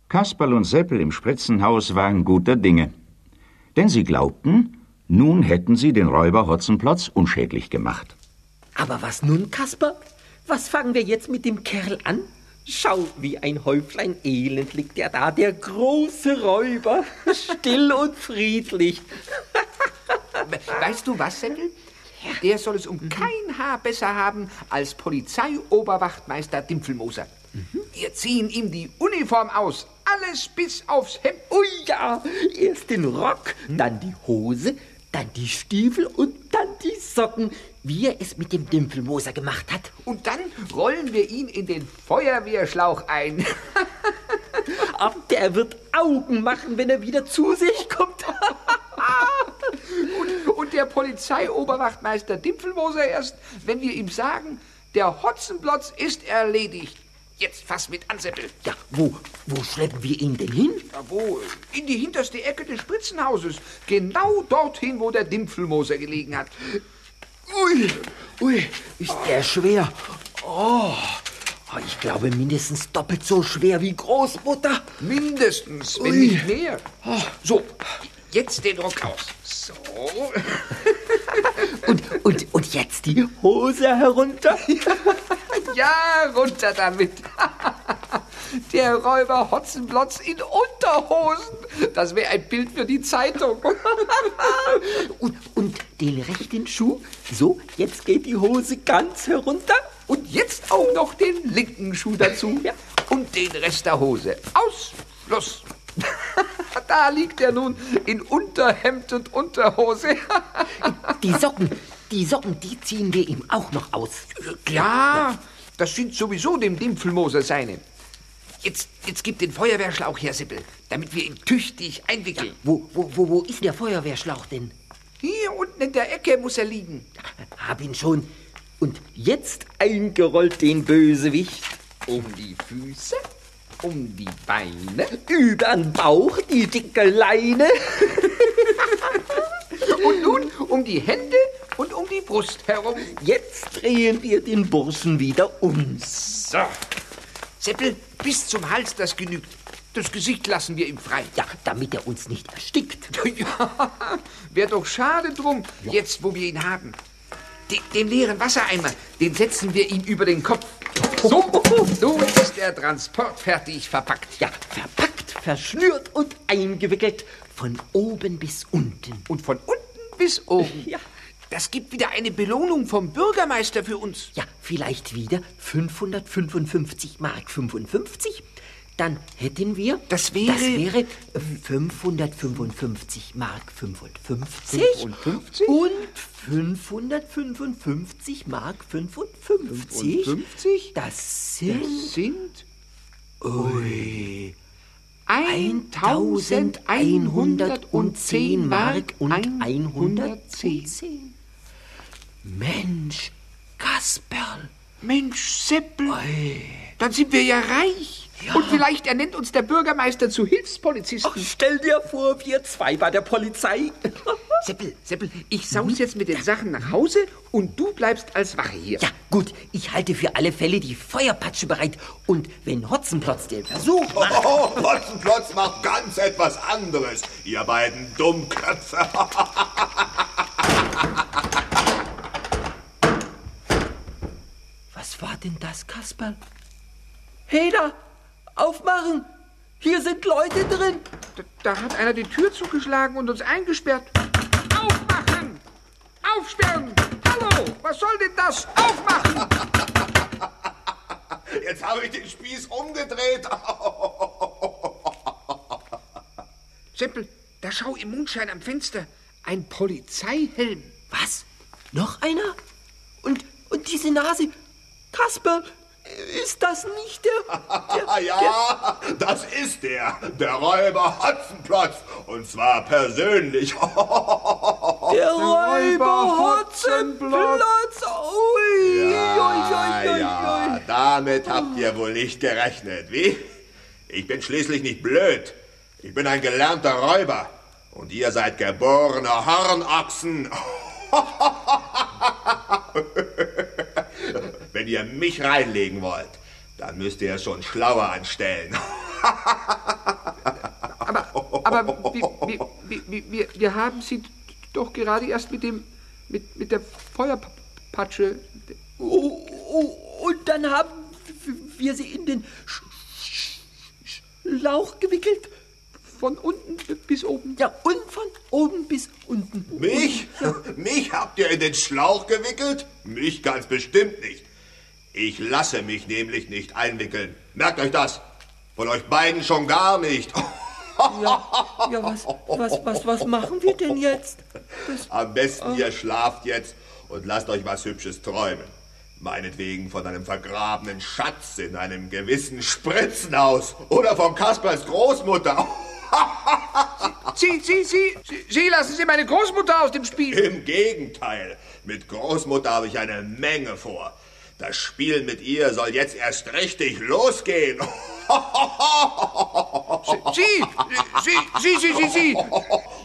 Kasperl und Seppel im Spritzenhaus waren guter Dinge. Denn sie glaubten, nun hätten sie den Räuber Hotzenplotz unschädlich gemacht. Aber was nun, Kasper? Was fangen wir jetzt mit dem Kerl an? Schau, wie ein Häuflein Elend liegt er da, der große Räuber, still und friedlich. Weißt du was, Seppel? Der soll es um kein Haar besser haben als Polizeioberwachtmeister Dimpfelmoser. Wir ziehen ihm die Uniform aus, alles bis aufs Hemd. Oh ja, erst den Rock, dann die Hose, dann die Stiefel und dann die Socken, wie er es mit dem Dimpfelmoser gemacht hat. Und dann rollen wir ihn in den Feuerwehrschlauch ein. Aber der wird Augen machen, wenn er wieder zu sich kommt. Und der Polizeioberwachtmeister Dimpfelmoser erst, wenn wir ihm sagen, der Hotzenplotz ist erledigt. Jetzt fass mit an, Seppel. Ja, wo schleppen wir ihn denn hin? Ja, wo? In die hinterste Ecke des Spritzenhauses. Genau dorthin, wo der Dimpfelmoser gelegen hat. Ui, ist der schwer. Oh, ich glaube mindestens doppelt so schwer wie Großmutter. Mindestens, wenn nicht mehr. So, jetzt den Rock aus. So. Und jetzt die Hose herunter? Ja, runter damit. Der Räuber Hotzenplotz in Unterhosen. Das wäre ein Bild für die Zeitung. Und den rechten Schuh? So, jetzt geht die Hose ganz herunter. Und jetzt auch noch den linken Schuh dazu. Ja. Und den Rest der Hose. Aus, Schluss. Da liegt er nun in Unterhemd und Unterhose. Die Socken, die ziehen wir ihm auch noch aus. Ja, das sind sowieso dem Dimpfelmoser seine. Jetzt gib den Feuerwehrschlauch her, Sippel, damit wir ihn tüchtig einwickeln. Ja, wo ist der Feuerwehrschlauch denn? Hier unten in der Ecke muss er liegen. Hab ihn schon. Und jetzt eingerollt den Bösewicht. Um die Füße, um die Beine, übern Bauch die dicke Leine. Und nun um die Hände und um die Brust herum. Jetzt drehen wir den Burschen wieder um. So. Seppel, bis zum Hals, das genügt. Das Gesicht lassen wir ihm frei. Ja, damit er uns nicht erstickt. Ja, wäre doch schade drum, jetzt wo wir ihn haben. Den leeren Wassereimer, den setzen wir ihm über den Kopf. So, nun ist der Transport fertig verpackt. Ja, verpackt, verschnürt und eingewickelt. Von oben bis unten. Und von unten bis oben. Ja. Das gibt wieder eine Belohnung vom Bürgermeister für uns. Ja, vielleicht wieder 555 Mark 55. Dann hätten wir... Das wäre 555 Mark 55. 55? Und 555 Mark 55. 55? Das sind... Ui... 1110 Mark und 110. Mensch, Kasperl. Mensch, Seppel. Dann sind wir ja reich. Ja. Und vielleicht ernennt uns der Bürgermeister zu Hilfspolizisten. Ach, stell dir vor, wir zwei bei der Polizei. Seppel, ich saus jetzt mit den Sachen nach Hause und du bleibst als Wache hier. Ja, gut. Ich halte für alle Fälle die Feuerpatsche bereit. Und wenn Hotzenplotz den Versuch macht... Oh, Hotzenplotz macht ganz etwas anderes, ihr beiden Dummköpfe. Was war denn das, Kasperl? Hey da, aufmachen! Hier sind Leute drin! Da hat einer die Tür zugeschlagen und uns eingesperrt. Aufmachen! Aufsperren! Hallo, was soll denn das? Aufmachen! Jetzt habe ich den Spieß umgedreht. Seppel, da schau im Mondschein am Fenster. Ein Polizeihelm. Was? Noch einer? Und diese Nase? Kasperl, ist das nicht der... Ja, das ist der Räuber Hotzenplotz. Und zwar persönlich. Der Räuber Hotzenplotz. Ui, ja, damit habt ihr wohl nicht gerechnet, wie? Ich bin schließlich nicht blöd. Ich bin ein gelernter Räuber. Und ihr seid geborene Hornochsen. Wenn ihr mich reinlegen wollt, dann müsst ihr es schon schlauer anstellen. Aber wir haben Sie doch gerade erst mit der Feuerpatsche... Und dann haben wir sie in den Schlauch gewickelt? Von unten bis oben? Ja, und von oben bis unten. Mich? Ja. Mich habt ihr in den Schlauch gewickelt? Mich ganz bestimmt nicht. Ich lasse mich nämlich nicht einwickeln. Merkt euch das. Von euch beiden schon gar nicht. Ja, was machen wir denn jetzt? Am besten ihr schlaft jetzt und lasst euch was Hübsches träumen. Meinetwegen von einem vergrabenen Schatz in einem gewissen Spritzenhaus oder von Kaspers Großmutter. Sie lassen Sie meine Großmutter aus dem Spiel. Im Gegenteil, mit Großmutter habe ich eine Menge vor. Das Spiel mit ihr soll jetzt erst richtig losgehen. Sie!